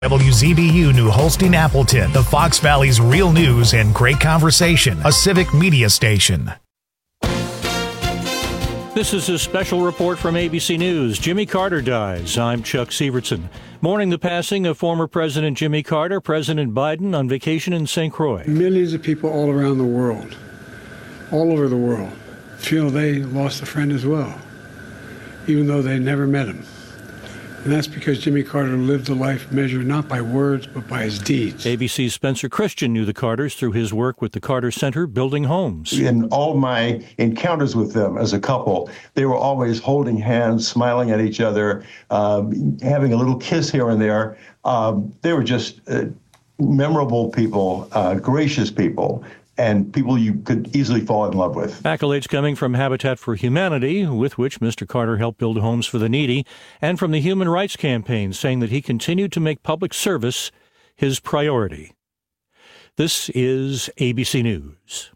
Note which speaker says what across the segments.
Speaker 1: WZBU New Holstein Appleton, the Fox Valley's real news and great conversation, a civic media station.
Speaker 2: This is a special report from ABC News. Jimmy Carter dies. I'm Chuck Sievertson. Mourning the passing of former President Jimmy Carter, President Biden on vacation in St. Croix.
Speaker 3: Millions of people all around the world, all over the world, feel they lost a friend as well, even though they never met him. And that's because Jimmy Carter lived a life measured not by words, but by his deeds.
Speaker 2: ABC's Spencer Christian knew the Carters through his work with the Carter Center building homes.
Speaker 4: In all my encounters with them as a couple, they were always holding hands, smiling at each other, having a little kiss here and there. They were just memorable people, gracious people, and people you could easily fall in love with.
Speaker 2: Accolades coming from Habitat for Humanity, with which Mr. Carter helped build homes for the needy, and from the Human Rights Campaign, saying that he continued to make public service his priority. This is ABC News.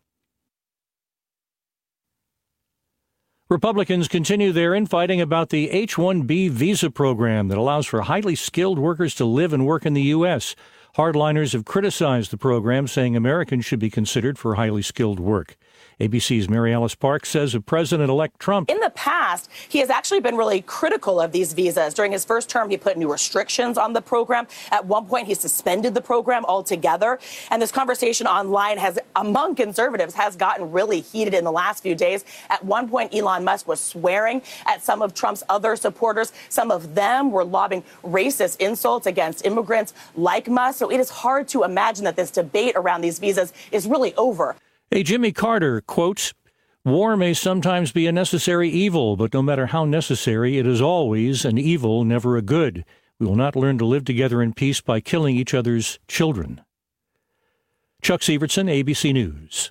Speaker 2: Republicans continue their infighting about the H-1B visa program that allows for highly skilled workers to live and work in the U.S. Hardliners have criticized the program, saying Americans should be considered for highly skilled work. ABC's Mary Alice Parks says of President-elect Trump,
Speaker 5: in the past, he has actually been really critical of these visas. During his first term, he put new restrictions on the program. At one point, he suspended the program altogether. And this conversation online among conservatives has gotten really heated in the last few days. At one point, Elon Musk was swearing at some of Trump's other supporters. Some of them were lobbing racist insults against immigrants like Musk. So it is hard to imagine that this debate around these visas is really over.
Speaker 2: A Jimmy Carter quotes, "War may sometimes be a necessary evil, but no matter how necessary, it is always an evil, never a good. We will not learn to live together in peace by killing each other's children." Chuck Sievertson, ABC News.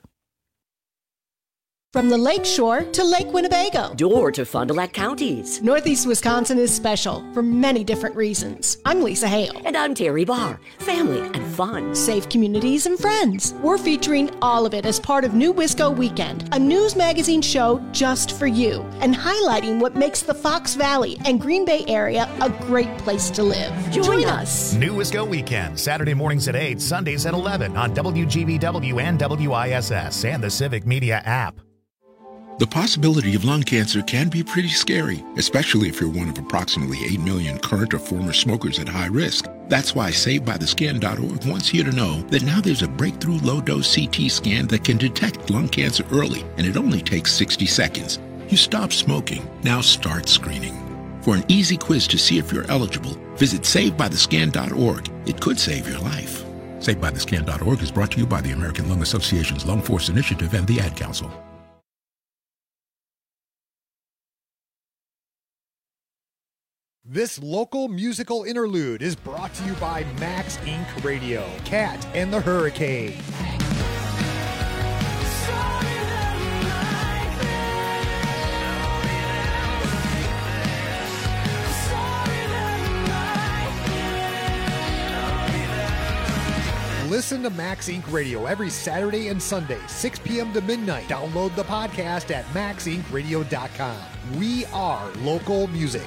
Speaker 6: From the Lake Shore to Lake Winnebago.
Speaker 7: Door to Fond du Lac counties.
Speaker 6: Northeast Wisconsin is special for many different reasons. I'm Lisa Hale.
Speaker 7: And I'm Terry Barr. Family and fun.
Speaker 6: Safe communities and friends. We're featuring all of it as part of New Wisco Weekend, a news magazine show just for you, and highlighting what makes the Fox Valley and Green Bay area a great place to live. Join us.
Speaker 1: New Wisco Weekend, Saturday mornings at 8, Sundays at 11 on WGBW and WISS and the Civic Media app.
Speaker 8: The possibility of lung cancer can be pretty scary, especially if you're one of approximately 8 million current or former smokers at high risk. That's why SaveByTheScan.org wants you to know that now there's a breakthrough low-dose CT scan that can detect lung cancer early, and it only takes 60 seconds. You stop smoking, now start screening. For an easy quiz to see if you're eligible, visit SaveByTheScan.org. It could save your life. SaveByTheScan.org is brought to you by the American Lung Association's Lung Force Initiative and the Ad Council.
Speaker 9: This local musical interlude is brought to you by Max Inc. Radio, Cat and the Hurricane. Listen to Max Inc. Radio every Saturday and Sunday, 6 p.m. to midnight. Download the podcast at maxincradio.com. We are local music.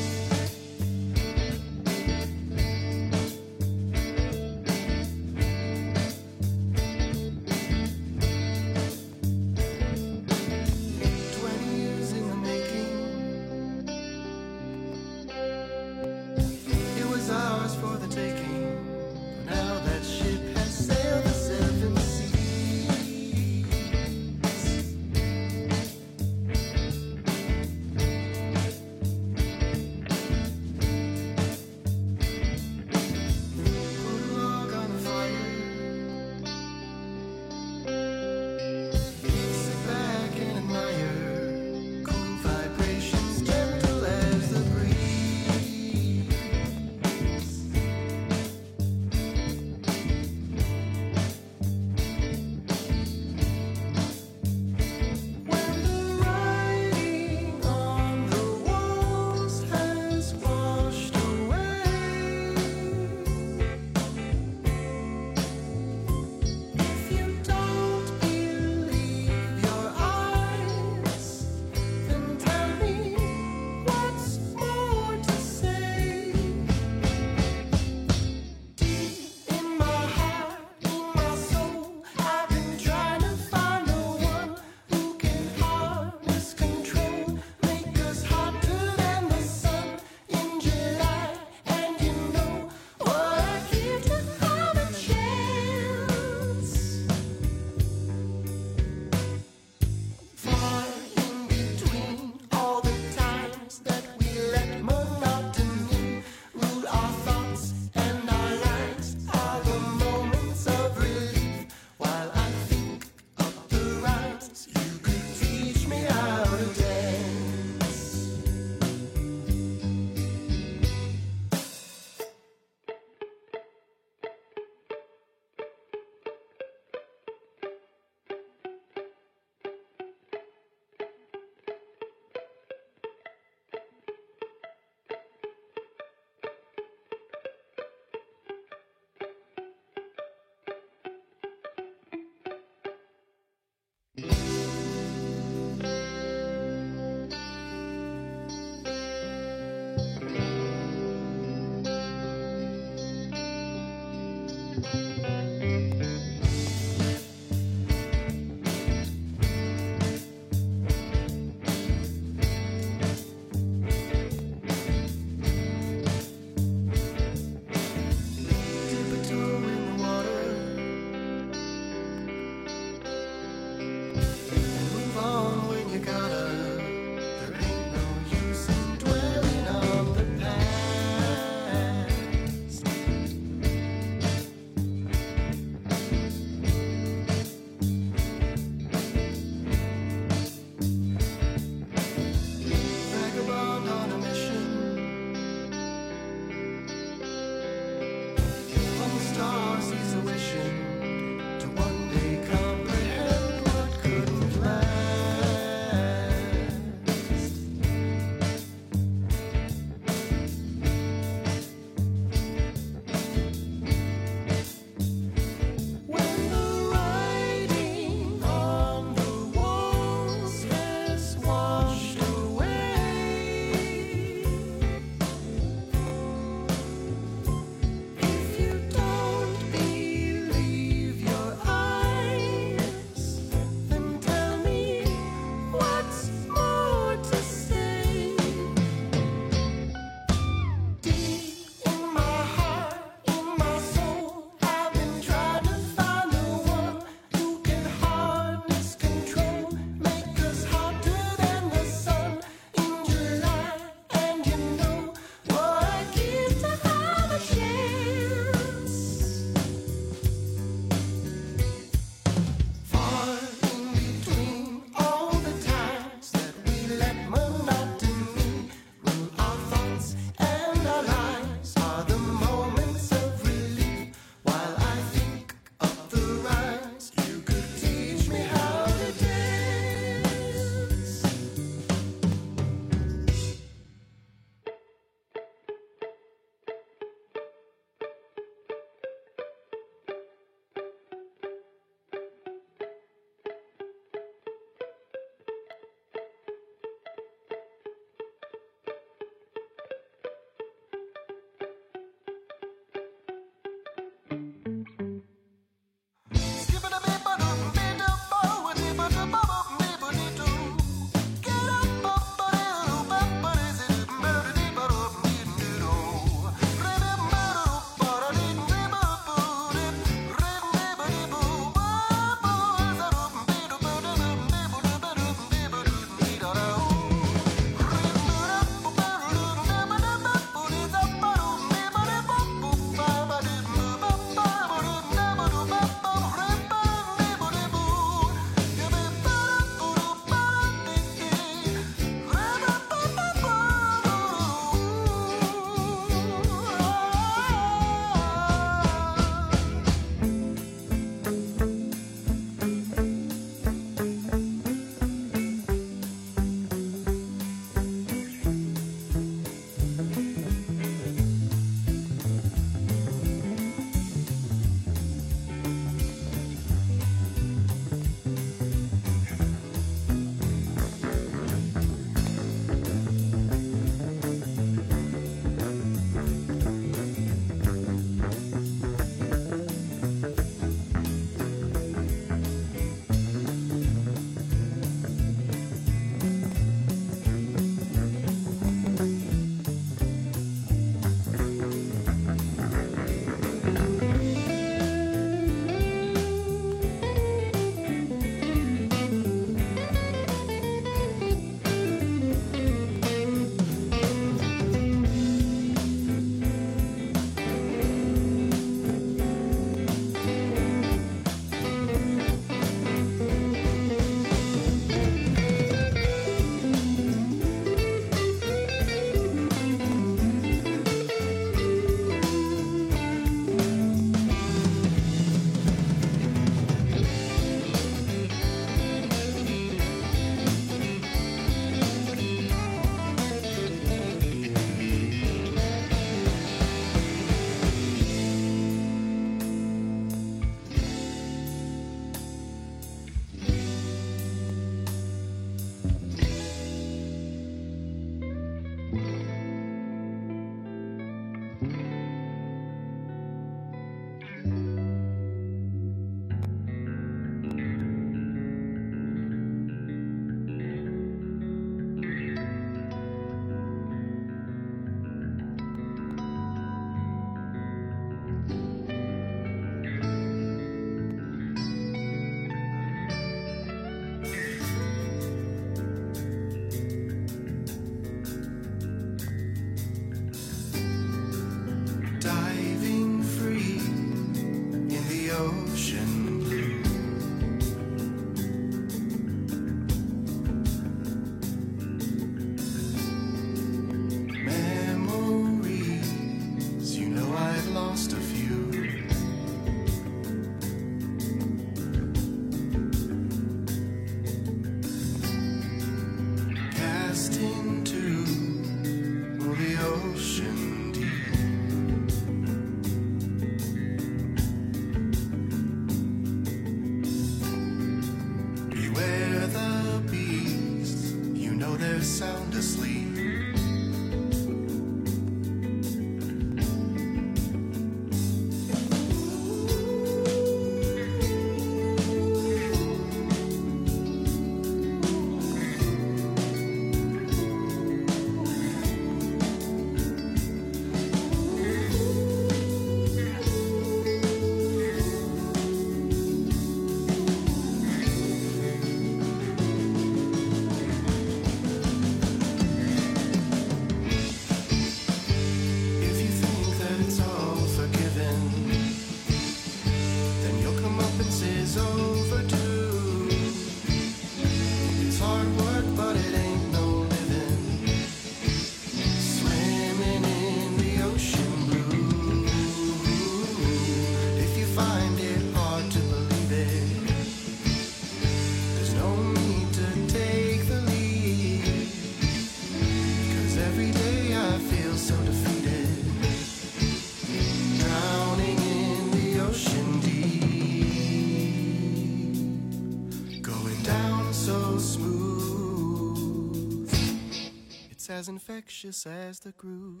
Speaker 10: infectious as the groove.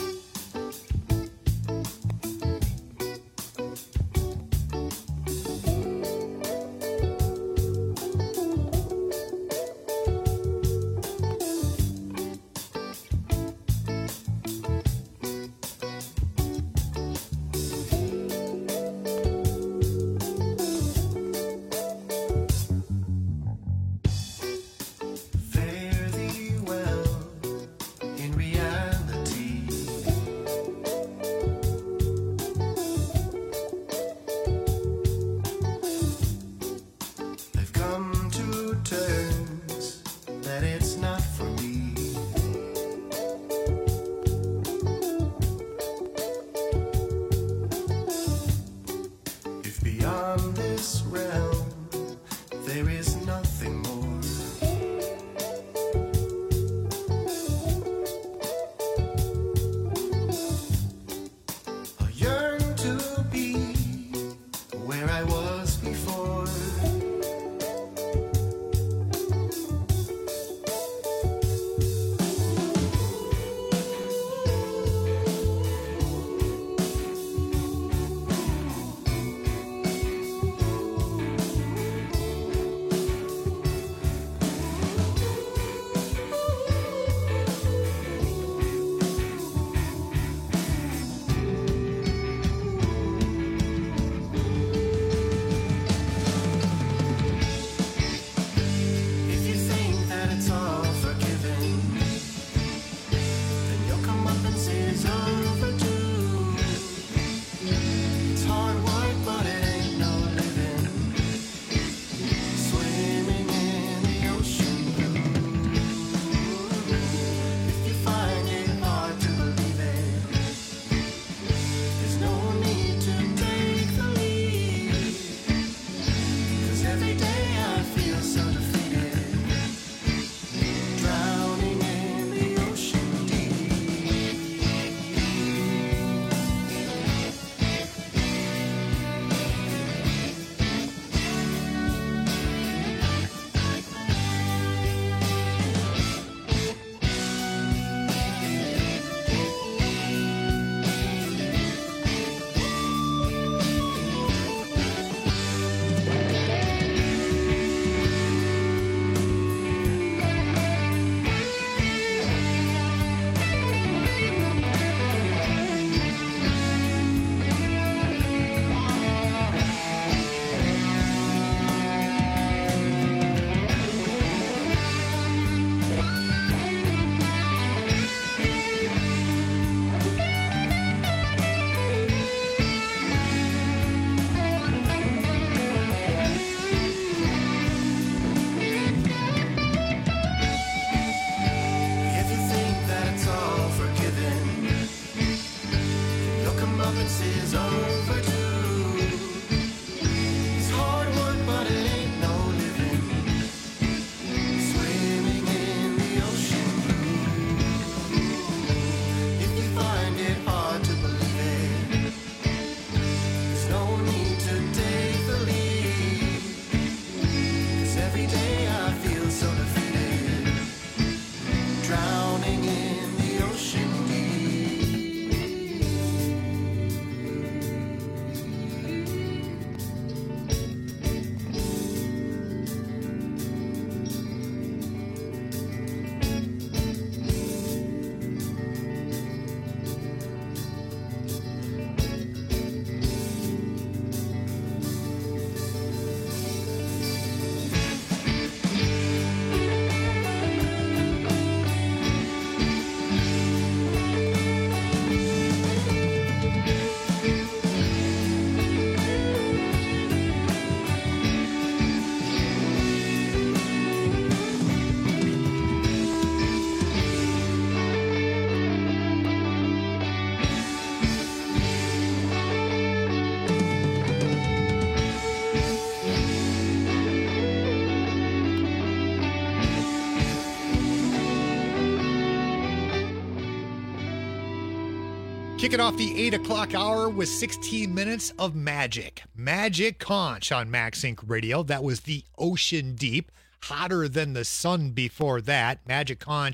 Speaker 9: Kicking off the 8 o'clock hour with 16 minutes of Magic. Magic Conch on Max Inc. Radio. That was the Ocean Deep. Hotter Than the Sun before that. Magic Conch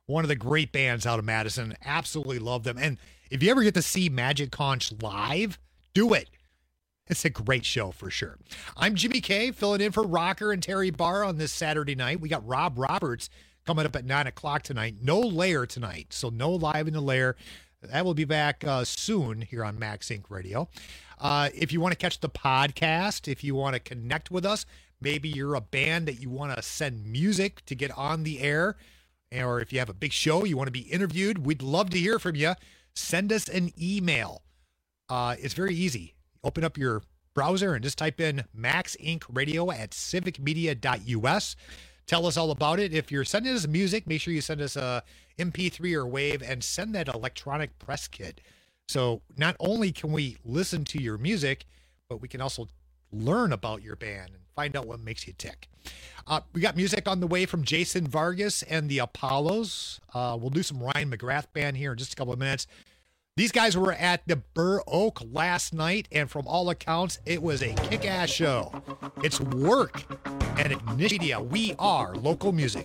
Speaker 9: one of the great bands out of Madison. Absolutely love them. And if you ever get to see Magic Conch live, do it. It's a great show for sure. I'm Jimmy K, filling in for Rocker and Terry Barr on this Saturday night. We got Rob Roberts coming up at 9 o'clock tonight. No Lair tonight, so no Live in the Lair. That will be back soon here on Max Inc. Radio. If you want to catch the podcast, if you want to connect with us, maybe you're a band that you want to send music to get on the air, or if you have a big show, you want to be interviewed, we'd love to hear from you. Send us an email. It's very easy. Open up your browser and just type in maxincradio@civicmedia.us. Tell us all about it. If you're sending us music, make sure you send us a MP3 or WAV and send that electronic press kit. So not only can we listen to your music, but we can also learn about your band and find out what makes you tick. We got music on the way from Jason Vargas and the Apollos. We'll do some Ryan McGrath band here in just a couple of minutes. These guys were at the Burr Oak last night, and from all accounts, it was a kick-ass show. It's Work and Ignition Media. We are local music.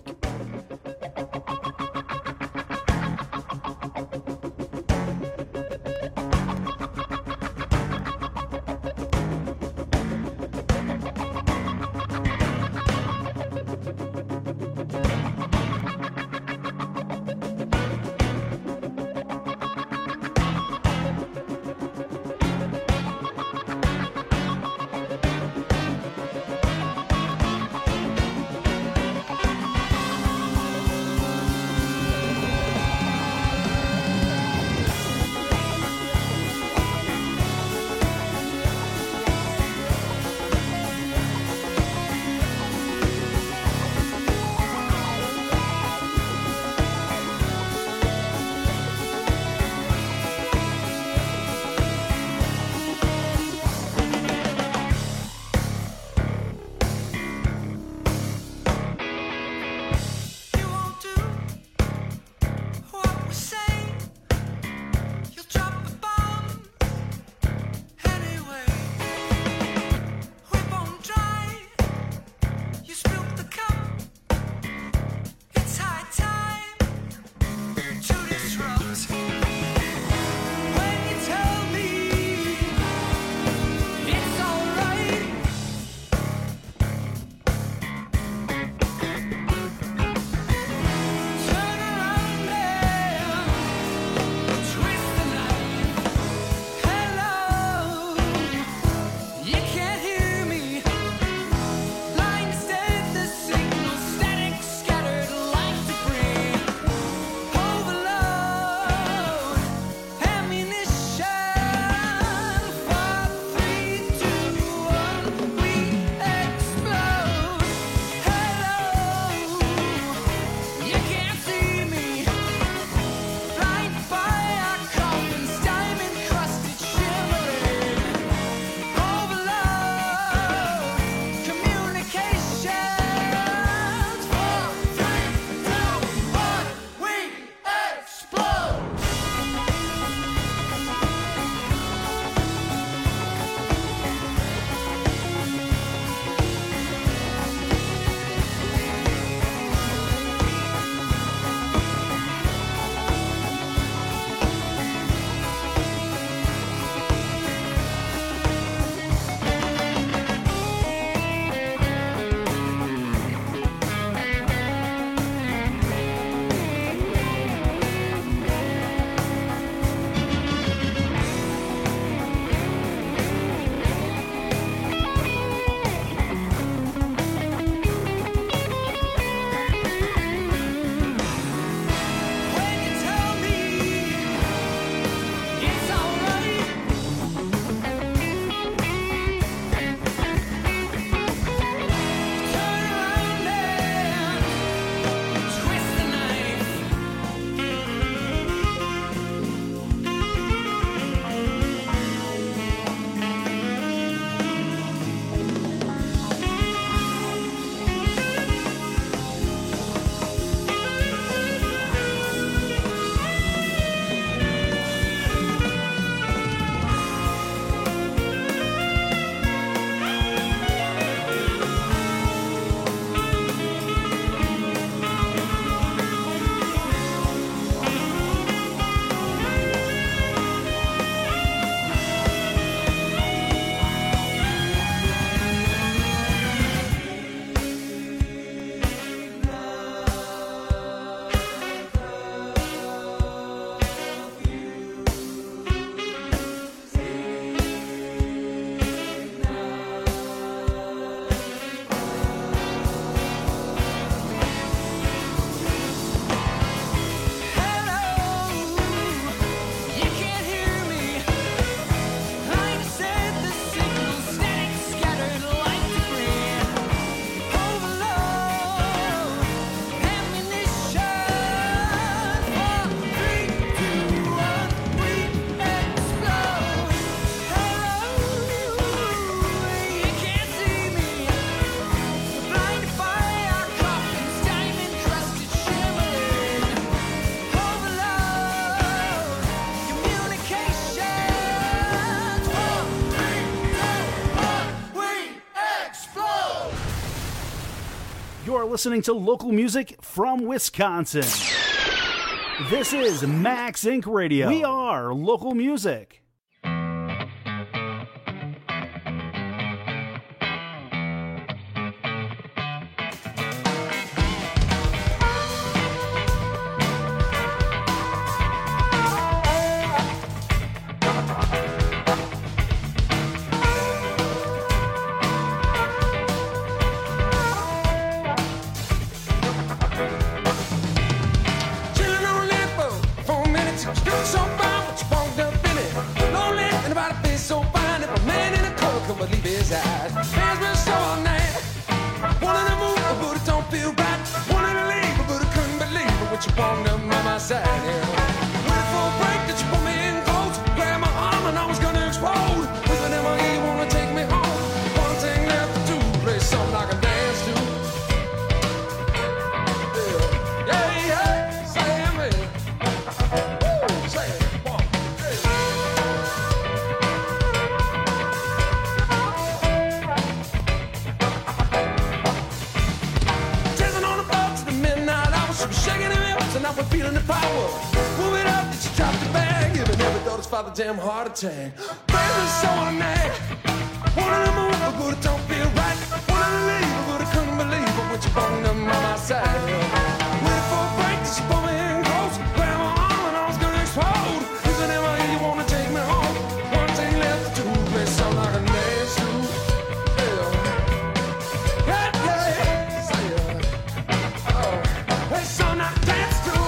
Speaker 11: listening to local music from Wisconsin. This is Max Inc. Radio. We are local music.
Speaker 12: Damn heart attack. Baby, so I'm mad. Wanted to move, but it don't feel right. Wanted to leave, but I couldn't believe it when you brought them by my side. Waited for a break, that you pulled me in close. Grabbed my arm and I was gonna explode. You said, Emma, you wanna take me home? One thing left to do, play something like a dance to. Yeah, yeah, say it. Oh, play something like a dance to.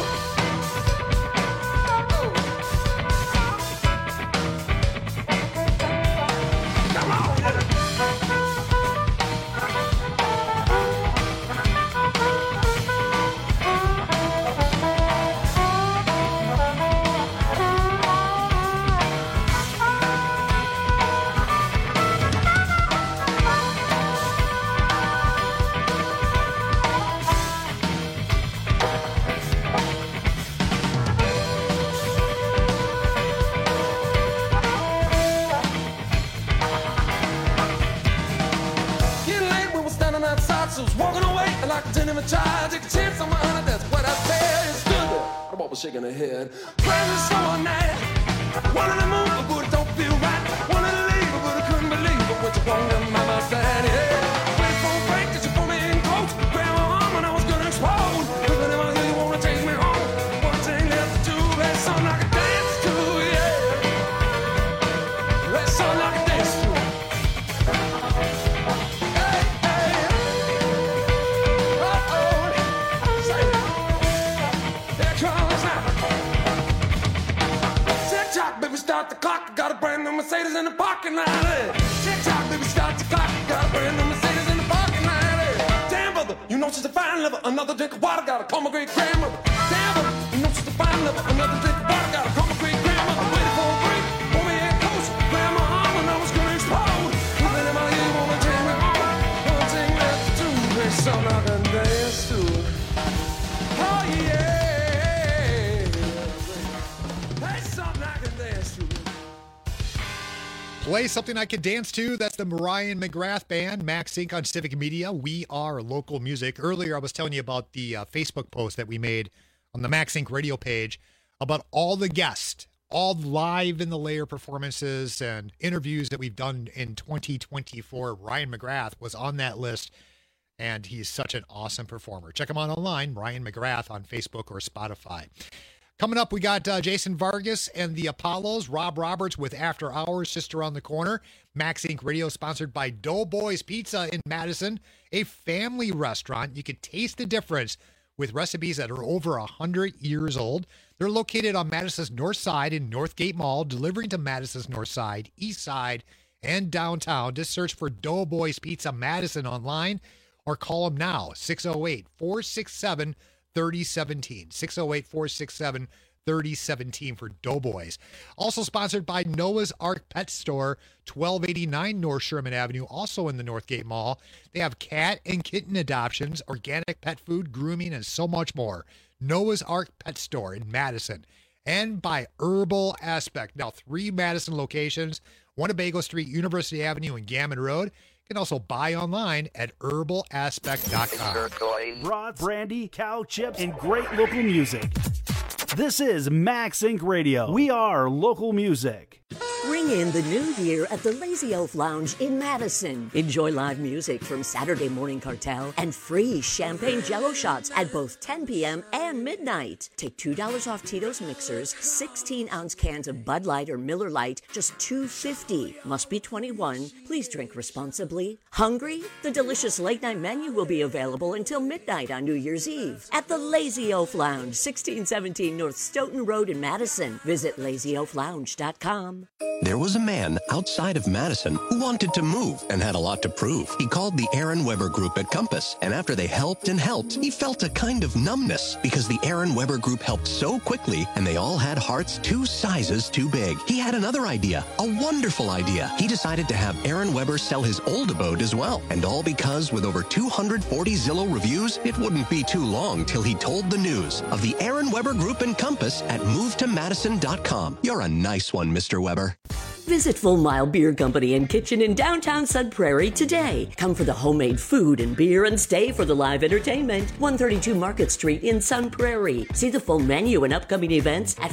Speaker 12: Take a chance on my honor, that's what I said. Stood there, the ball was shaking her head. Crazy so on that. Wanted to move, but it don't feel right. Wanted to leave, but I couldn't believe it. What you want them by my side, yeah. Waited for a break, that you pulled me in close. Grabbed my arm and I was gonna explode. But if you wanna take me home, one thing left to do. That song like a dance to, yeah. That song like a dance to. Start the clock, got a brand new Mercedes in the parking lot. Tick-tock, baby, start the clock, got a brand new Mercedes in the parking lot. Damn, brother, you know she's a fine lover. Another drink of water, gotta call my great grandmother. Damn, brother, you know she's a fine lover. Another drink of water, gotta call my great grandmother. Waiting for a break, pull me in close, grab my arm and I was gonna explode. Even if you wanna take me home, one thing left to do, there's something I can dance to. Oh yeah.
Speaker 9: Play something I can dance to. That's the Mariah McGrath Band, Max Inc. on Civic Media. We are local music. Earlier, I was telling you about the Facebook post that we made on the Max Inc. radio page about all the guests, all live in the layer performances and interviews that we've done in 2024. Ryan McGrath was on that list, and he's such an awesome performer. Check him out online, Ryan McGrath on Facebook or Spotify. Coming up, we got Jason Vargas and the Apollos, Rob Roberts with After Hours just around the corner. Max Inc. Radio sponsored by Doughboys Pizza in Madison, a family restaurant. You can taste the difference with recipes that are over 100 years old. They're located on Madison's north side in Northgate Mall, delivering to Madison's north side, east side, and downtown. Just search for Doughboys Pizza Madison online or call them now, 608-467-3017. 608-467-3017 for Doughboys. Also sponsored by Noah's Ark Pet Store, 1289 North Sherman Avenue, also in the Northgate Mall. They have cat and kitten adoptions, organic pet food, grooming, and so much more. Noah's Ark Pet Store in Madison. And by Herbal Aspect. Now, 3 Madison locations, one at Bagel Street, University Avenue, and Gammon Road. You can also buy online at herbalaspect.com.
Speaker 11: Brats, brandy, cow chips, and great local music. This is Max Inc. Radio. We are local music.
Speaker 7: Ring in the new year at the Lazy Elf Lounge in Madison. Enjoy live music from Saturday Morning Cartel and free champagne jello shots at both 10 p.m. and midnight. Take $2 off Tito's mixers, 16-ounce cans of Bud Light or Miller Lite, just $2.50. Must be 21. Please drink responsibly. Hungry? The delicious late-night menu will be available until midnight on New Year's Eve at the Lazy Elf Lounge, 1617 North Stoughton Road in Madison. Visit LazyElfLounge.com.
Speaker 13: There was a man outside of Madison who wanted to move and had a lot to prove. He called the Aaron Weber Group at Compass, and after they helped and helped, he felt a kind of numbness because the Aaron Weber Group helped so quickly, and they all had hearts 2 sizes too big. He had another idea, a wonderful idea. He decided to have Aaron Weber sell his old abode as well, and all because with over 240 Zillow reviews, it wouldn't be too long till he told the news of the Aaron Weber Group and Compass at movetomadison.com. You're a nice one, Mr. Weber.
Speaker 7: Visit Full Mile Beer Company and Kitchen in downtown Sun Prairie today. Come for the homemade food and beer and stay for the live entertainment. 132 Market Street in Sun Prairie. See the full menu and upcoming events at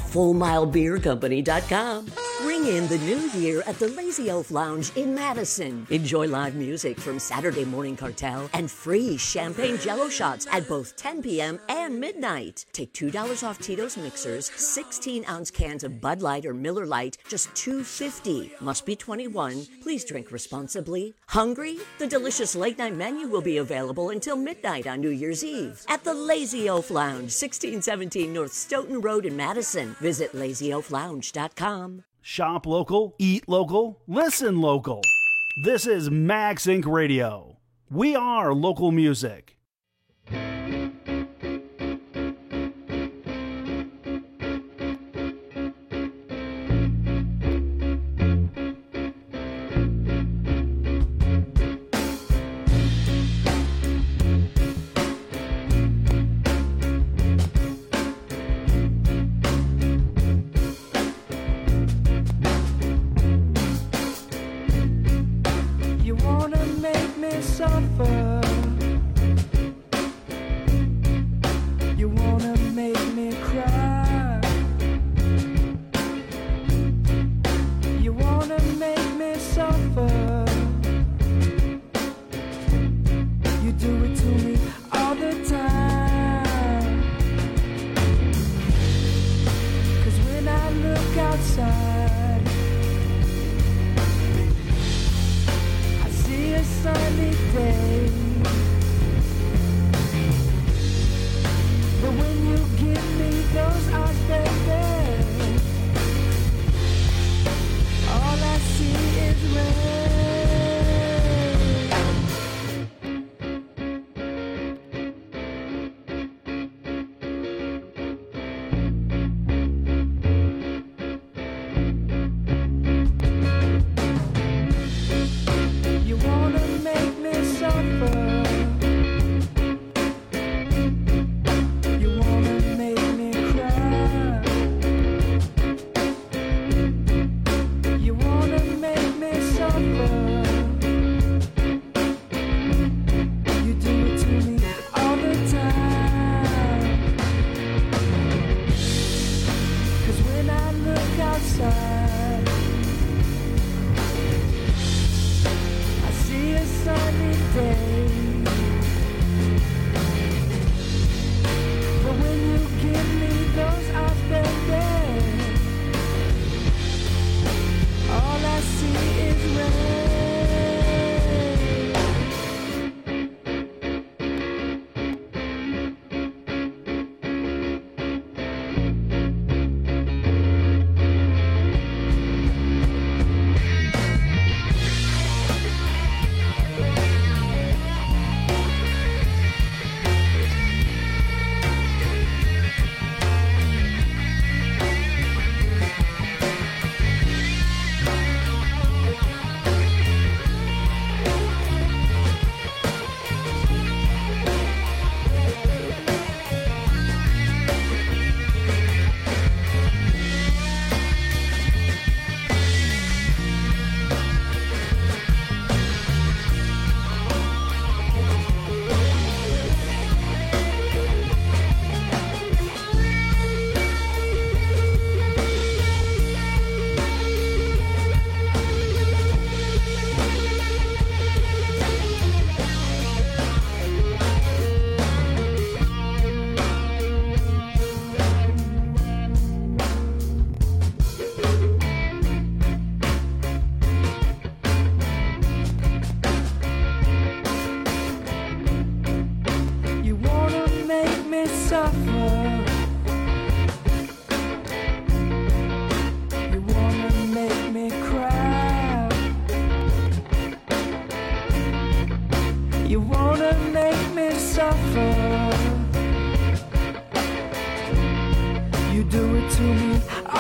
Speaker 7: FullMileBeerCompany.com. Ring in the new year at the Lazy Elf Lounge in Madison. Enjoy live music from Saturday Morning Cartel and free champagne jello shots at both 10 p.m. and midnight. Take $2 off Tito's mixers, 16-ounce cans of Bud Light or Miller Lite, just $2.50. Must be 21. Please drink responsibly. Hungry? The delicious late-night menu will be available until midnight on New Year's Eve at the Lazy Elf Lounge, 1617 North Stoughton Road in Madison. Visit LazyElfLounge.com.
Speaker 11: Shop local, eat local, listen local. This is Max Inc. Radio. We are local music.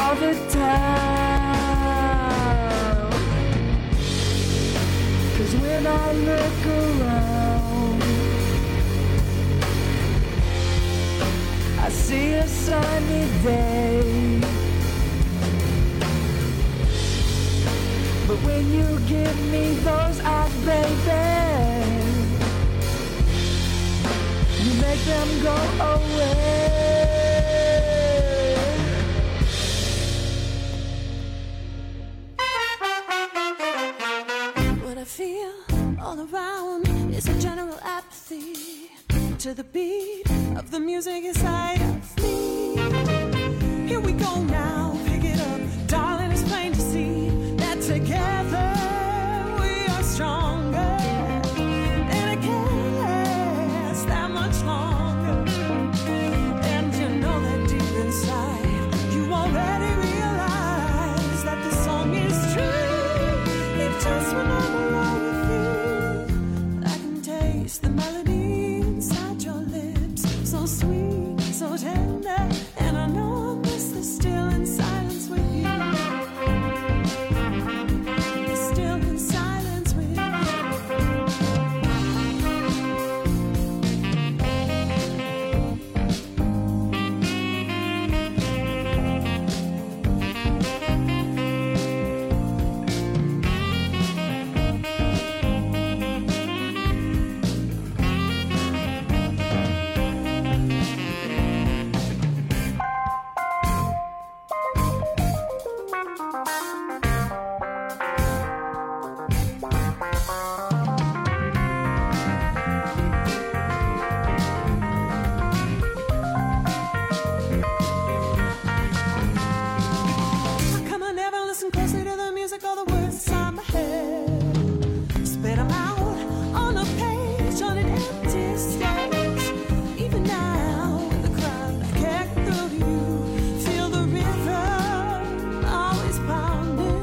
Speaker 14: all the time. 'Cause when I look around, I see a sunny day. But when you give me those eyes, baby, you make them go away.
Speaker 15: What I feel all around is a general apathy to the beat of the music inside of me. Here we go now, pick it up, darling, it's plain to see that together we are stronger, and it can't last that much longer. And you know that deep inside, you already realize that the song is true. If just when I'm alone with you, I can taste the melody inside your lips, so sweet, so tender, and I know I'll miss the still in silence with you. Still in silence with you. Come on, never listen closely to the music or the words inside my head. Spit them out on a page, on an empty stage. Even now, in the crowd, I can't get through to you. Feel the rhythm always pounding,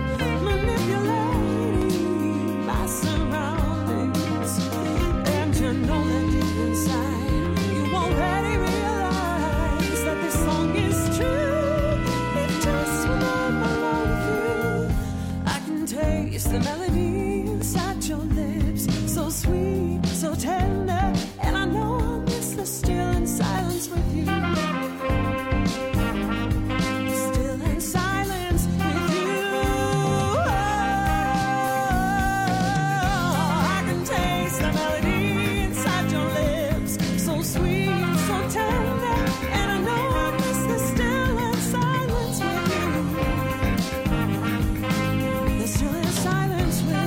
Speaker 15: manipulating my surroundings. And you know that deep inside, you already realize that this song is true. If just when I'm alone with you, I can taste the melody inside your lips, so sweet, so tender, and I know I'll miss the still in silence with you. Still in silence with you. I can taste the melody inside your lips, so sweet, so tender, and I know I'll miss the still in silence with you. The still in silence with you.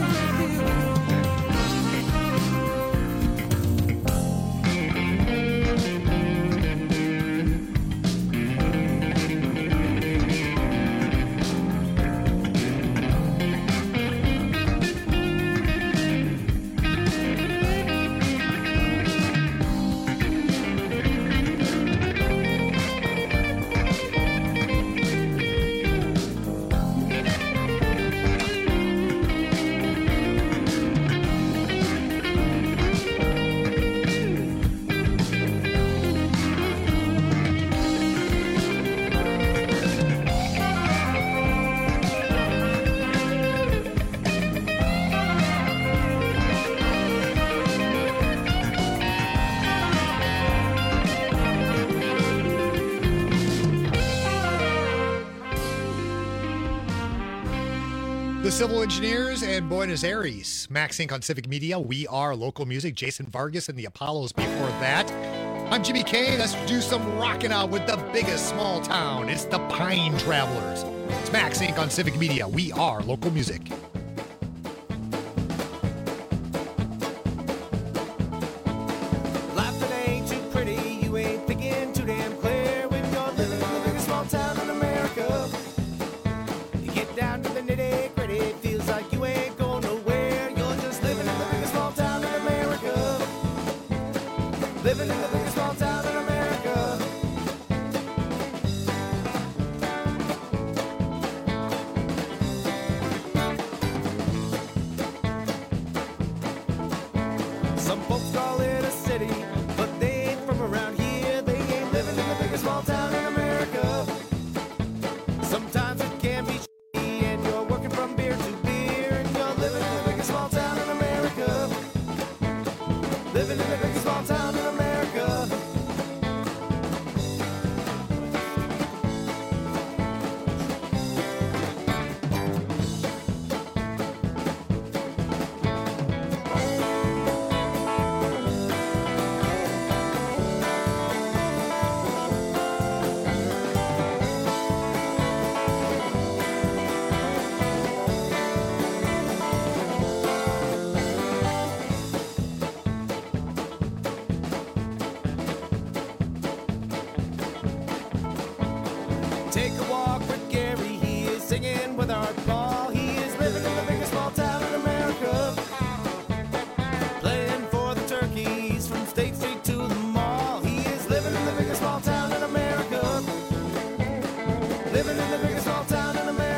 Speaker 9: The Civil Engineers and Buenos Aires. Max Inc. on Civic Media. We are local music. Jason Vargas and the Apollos before that. I'm Jimmy K. Let's do some rocking out with the biggest small town. It's the Pine Travelers. It's Max Inc. on Civic Media. We are local music.
Speaker 10: Life that ain't too pretty, you ain't thinking too damn clear when you're living in the biggest small town in America. You get down to the nitty gritty, feels like you ain't going nowhere. You're just living in the biggest small town in America. Living in the biggest small town in America. Some folks call it a city, but they ain't from around here. They ain't living in the biggest small town in America. Some with Art Ball. He is living in the biggest small town in America, playing for the Turkeys from State Street to the mall. He is living in the biggest small town in America, living in the biggest small town in America.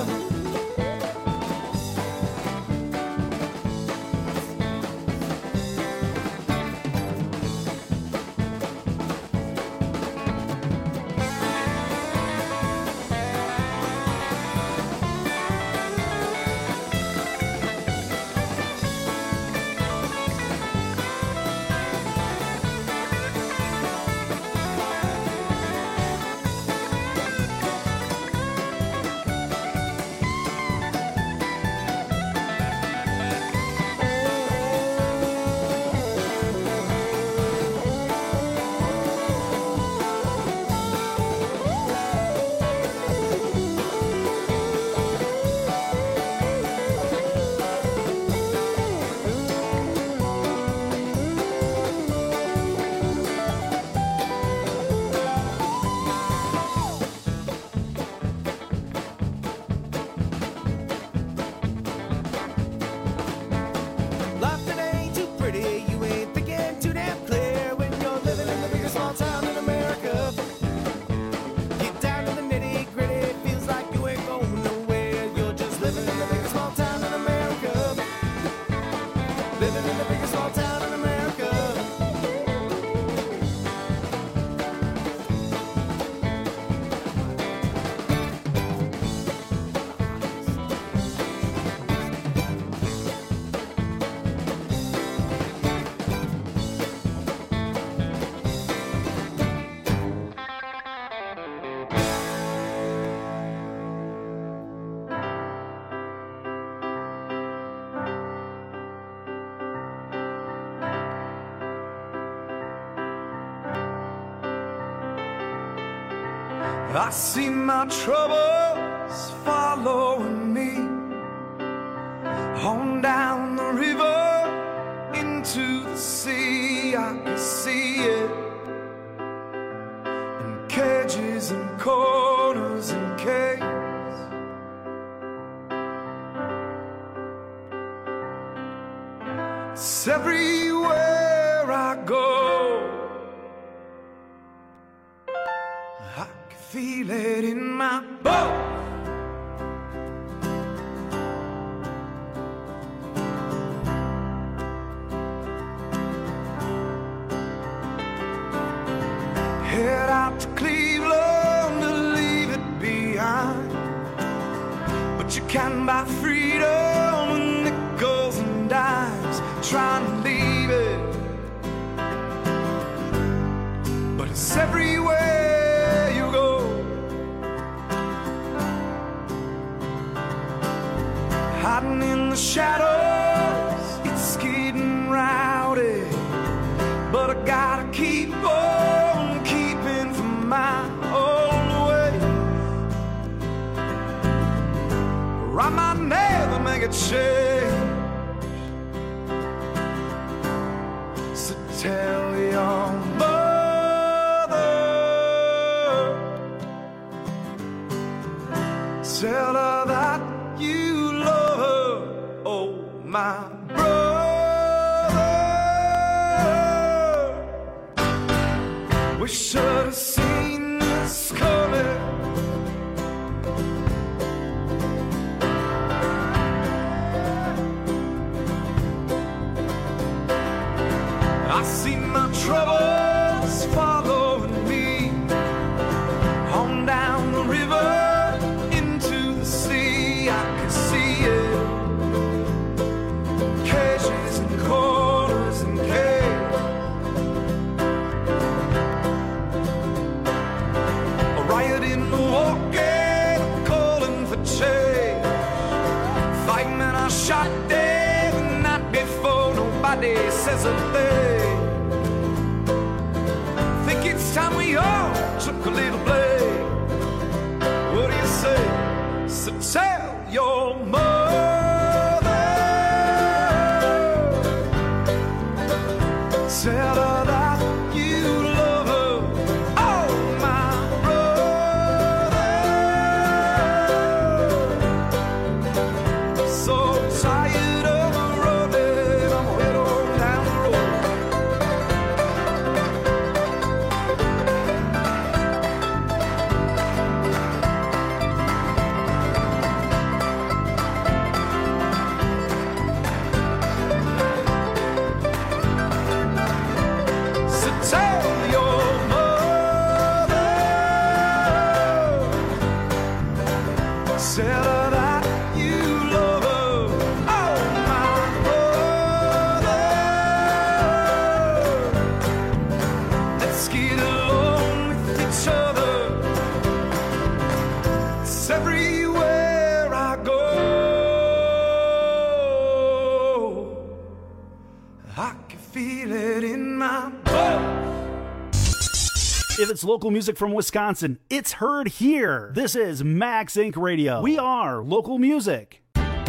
Speaker 10: Life that ain't too pretty, you ain't thinking too damn clear when you're living in the biggest small town in America. Get down to the nitty gritty, feels like you ain't going nowhere. You're just living in the biggest small town in America, living in the biggest small town in America.
Speaker 16: I see my troubles following me on down the river into the sea. I can see it in cages and corners and caves. It's everywhere I go. Feel it in my bones. Head out to Cleveland to leave it behind, but you can buy freedom with nickels and dimes. Trying to leave it, but it's everywhere. Hiding in the shadows, it's getting rowdy, but I gotta keep on keeping from my own way, or I might never make a change. So tell your mother, tell her that you love her, oh my brother. We should have seen this coming. I see my troubles following me on down the river. Shot dead the night before, nobody says a thing. Think it's time we all took a little blame. What do you say? So tell your mother, tell her that you love her, oh my brother. Tell her that you love her. Oh, my brother. Let's get along with each other. It's everywhere I go. I can feel it in my blood.
Speaker 11: If it's local music from Wisconsin, it's heard here. This is Max Inc. Radio. We are local music.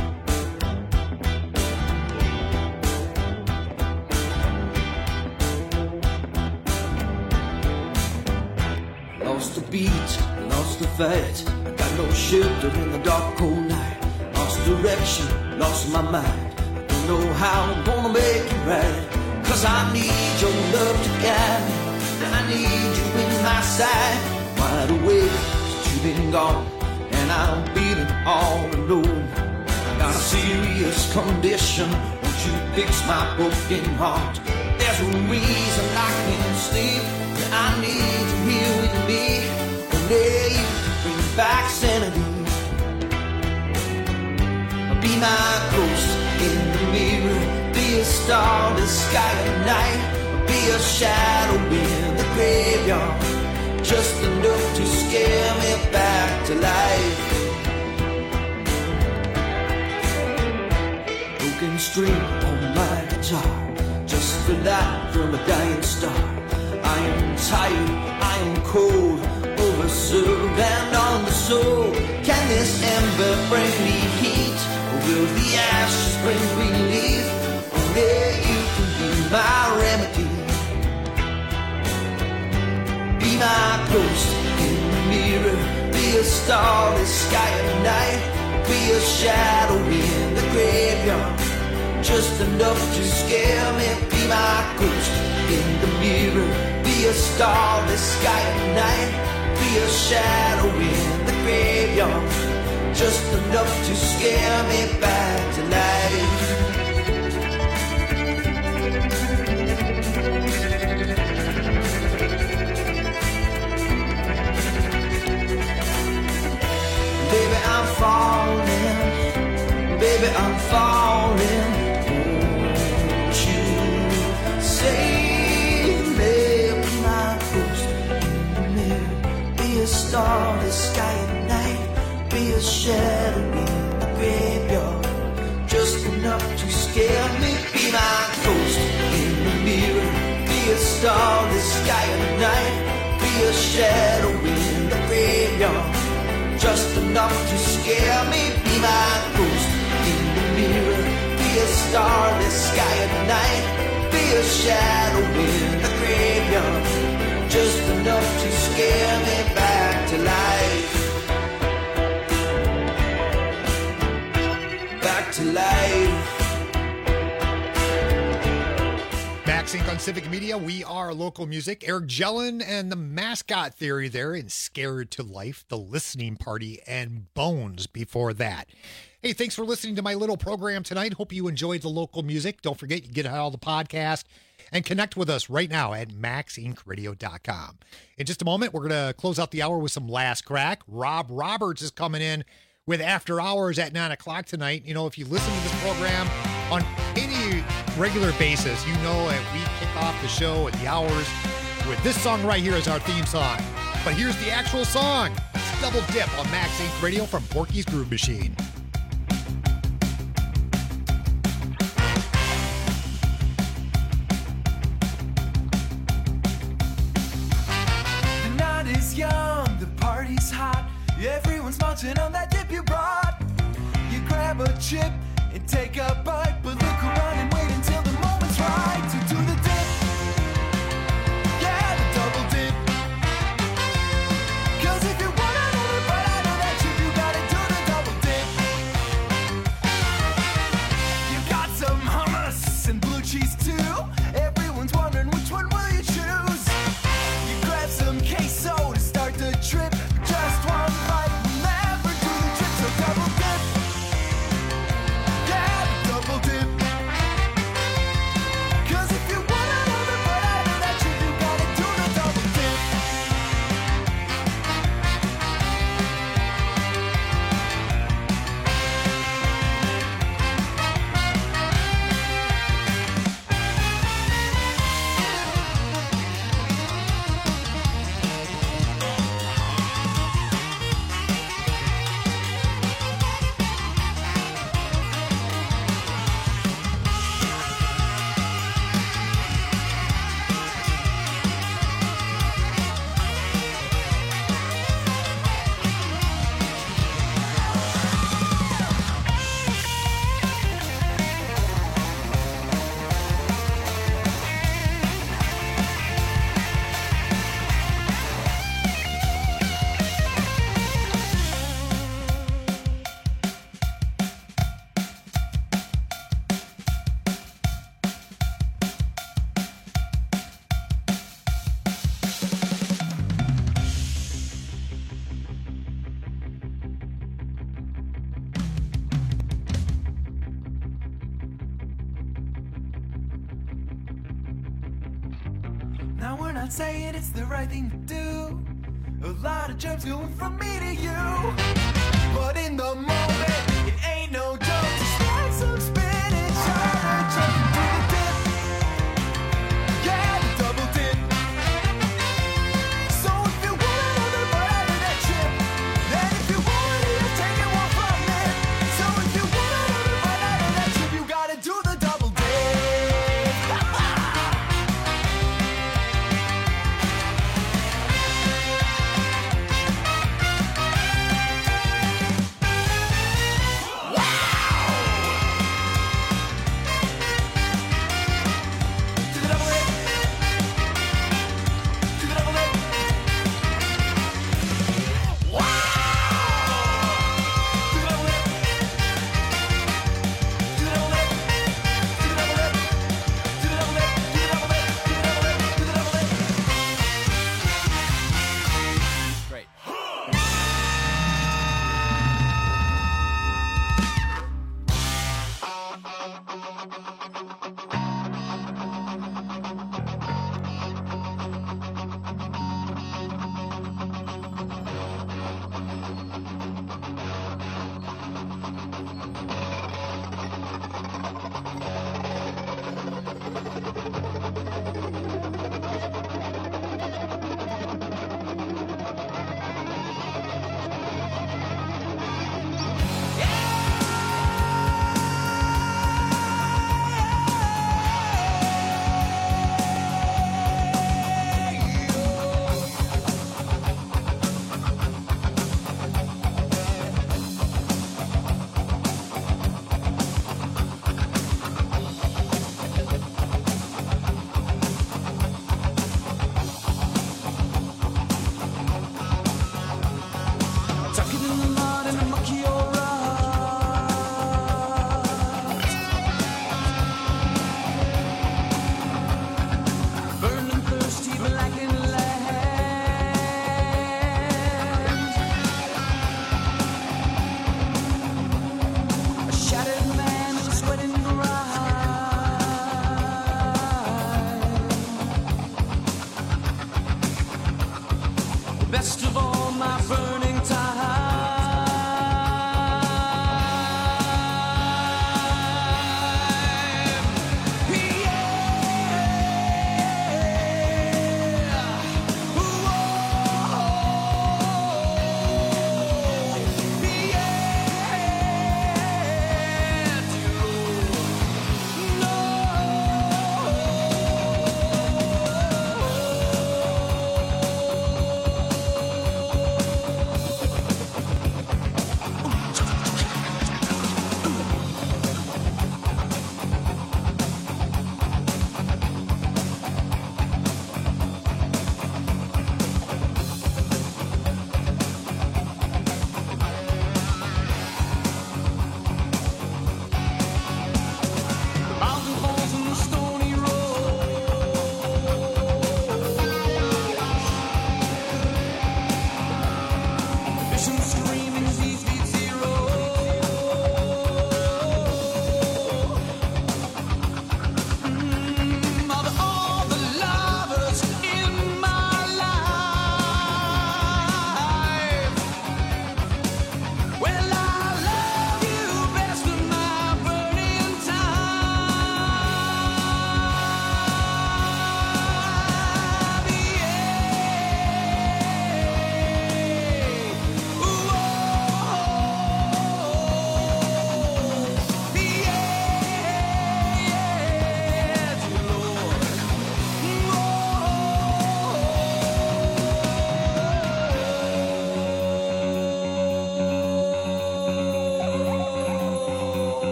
Speaker 17: Lost the beat, lost the fight. I got no shelter in the dark, cold night. Lost direction, lost my mind. I don't know how I'm gonna make it right. 'Cause I need your love to guide me. I need you in my side. Wide awake, since you've been gone, and I'm feeling all alone. I got a serious condition. Won't you fix my broken heart? There's a reason I can't sleep. I need you here with me. Only you can bring back sanity. Be my ghost in the mirror. Be a star in the sky at night. Be a shadow in the graveyard. Just enough to scare me back to life. Broken string on my guitar. Just the light from a dying star. I am tired, I am cold, overserved and on the soul. Can this ember bring me heat? Or will the ashes bring relief? Only you can be my remedy. Be my ghost in the mirror. Be a star in the sky at night. Be a shadow in the graveyard. Just enough to scare me. Be my ghost in the mirror. Be a star in the sky at night. Be a shadow in the graveyard. Just enough to scare me back to life. Baby, I'm falling. Baby, I'm falling. Won't you save me? Be my ghost in the mirror. Be a star in the sky at night. Be a shadow in the graveyard. Just enough to scare me. Be my ghost in the mirror. Be a star in the sky at night. Be a shadow in the graveyard. Just enough to scare me. Be my ghost in the mirror. Be a star in the sky at night. Be a shadow in the graveyard. Just enough to scare me back to life. Back to life.
Speaker 9: Max Inc. on Civic Media. We are local music. Eric Jellin and the Mascot Theory there in Scared to Life, The Listening Party, and Bones before that. Hey, thanks for listening to my little program tonight. Hope you enjoyed the local music. Don't forget, you get all the podcast and connect with us right now at maxincradio.com. In just a moment, we're going to close out the hour with some Last Crack. Rob Roberts is coming in with After Hours at 9 o'clock tonight. You know, if you listen to this program on any regular basis, you know that we kick off the show at the hours with this song right here as our theme song. But here's the actual song. It's Double Dip on Max Inc. Radio from Porky's Groove Machine.
Speaker 16: The night is young, the party's hot. Everyone's munching on that dip you brought. You grab a chip and take a bite, but look around and wait until the moment's right to do the dip. Yeah, the double dip. 'Cause if you wanna do it right out of that chip, you gotta do the double dip. You got some hummus and blue cheese too. Everyone's wondering which one will you choose. You grab some queso to start the trip. Just one bite will never do the trick, so double dip. Yeah, double dip.
Speaker 10: not saying it's the right thing to do. A lot of germs going from me to you. But in the moment, it ain't no joke to stack some spinach on a jump and do the dip. Yeah, the double dip. So if you want another bite out of that chip, then if you want it, you're taking one from me. So if you want another bite out of that chip, you gotta do the double dip.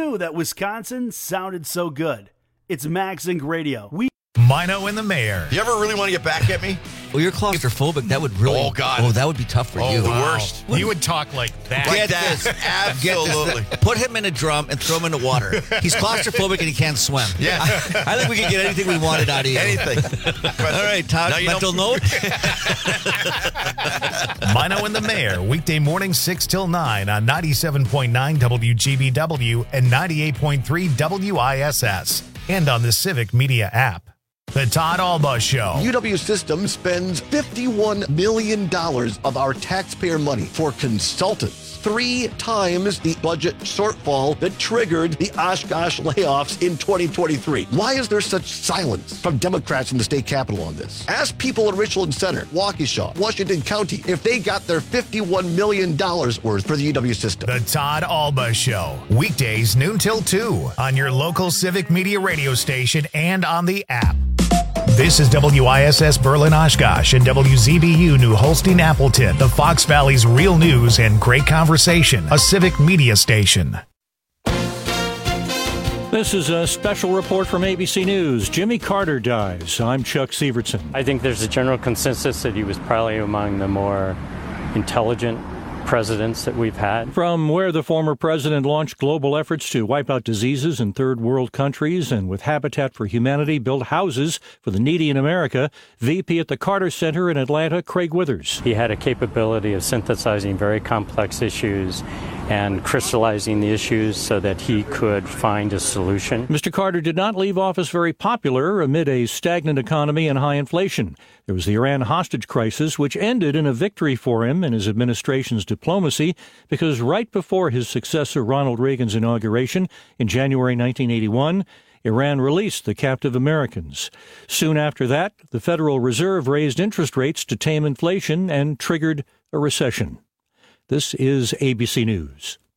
Speaker 11: knew that Wisconsin sounded so good. It's Max Inc. Radio.
Speaker 1: Mino and the Mayor.
Speaker 18: You ever really want to get back at me?
Speaker 19: Well, you're claustrophobic. That would really...
Speaker 18: Oh, God.
Speaker 19: Oh, that would be tough for you.
Speaker 18: The worst.
Speaker 1: You would talk like that.
Speaker 19: Get this.
Speaker 18: Absolutely.
Speaker 19: Get this. Put him in a drum and throw him in the water. He's claustrophobic and he can't swim.
Speaker 18: Yeah.
Speaker 19: I think we can get anything we wanted out of you.
Speaker 18: Anything.
Speaker 19: All right, Todd, mental note?
Speaker 1: Mino and the Mayor, weekday morning 6 till 9 on 97.9 WGBW and 98.3 WISS. And on the Civic Media app. The Todd Alba Show.
Speaker 20: UW Systems spends $51 million of our taxpayer money for consultants. 3 times the budget shortfall that triggered the Oshkosh layoffs in 2023. Why is there such silence from Democrats in the state capitol on this? Ask people in Richland Center, Waukesha, Washington County, if they got their $51 million worth for the UW system.
Speaker 1: The Todd Alba Show. Weekdays noon till 2 on your local Civic Media radio station and on the app. This is WISS Berlin Oshkosh and WZBU New Holstein Appleton, the Fox Valley's real news and great conversation, a Civic Media station.
Speaker 2: This is a special report from ABC News. Jimmy Carter dies. I'm Chuck Sievertson.
Speaker 21: I think there's a general consensus that he was probably among the more intelligent presidents that we've had.
Speaker 2: From where the former president launched global efforts to wipe out diseases in third world countries and with Habitat for Humanity build houses for the needy in America, VP at the Carter Center in Atlanta, Craig Withers.
Speaker 21: He had a capability of synthesizing very complex issues and crystallizing the issues so that he could find a solution.
Speaker 2: Mr. Carter did not leave office very popular amid a stagnant economy and high inflation. There was the Iran hostage crisis, which ended in a victory for him and his administration's diplomacy, because right before his successor Ronald Reagan's inauguration in January 1981, Iran released the captive Americans. Soon after that, the Federal Reserve raised interest rates to tame inflation and triggered a recession. This is ABC News.